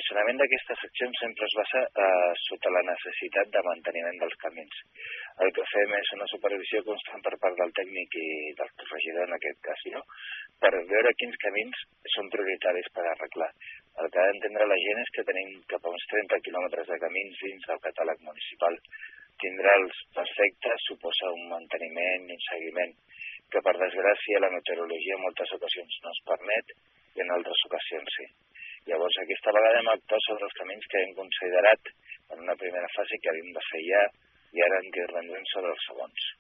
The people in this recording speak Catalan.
funcionament d'aquestes seccions sempre es basa sota la necessitat de manteniment dels camins. El que fem és una supervisió constant per part del tècnic i del regidor, en aquest cas, per veure quins camins són prioritaris per arreglar. El que ha d'entendre la gent és que tenim cap a uns 30 quilòmetres de camins dins del catàleg municipal. Tindre'ls perfectes suposa un manteniment i un seguiment que, per desgràcia, la meteorologia en moltes ocasions no es permet i en altres ocasions sí. Llavors, aquesta vegada hem actuat sobre els camins que hem considerat en una primera fase que havíem de fer ja i ara ens rendrem sobre els segons.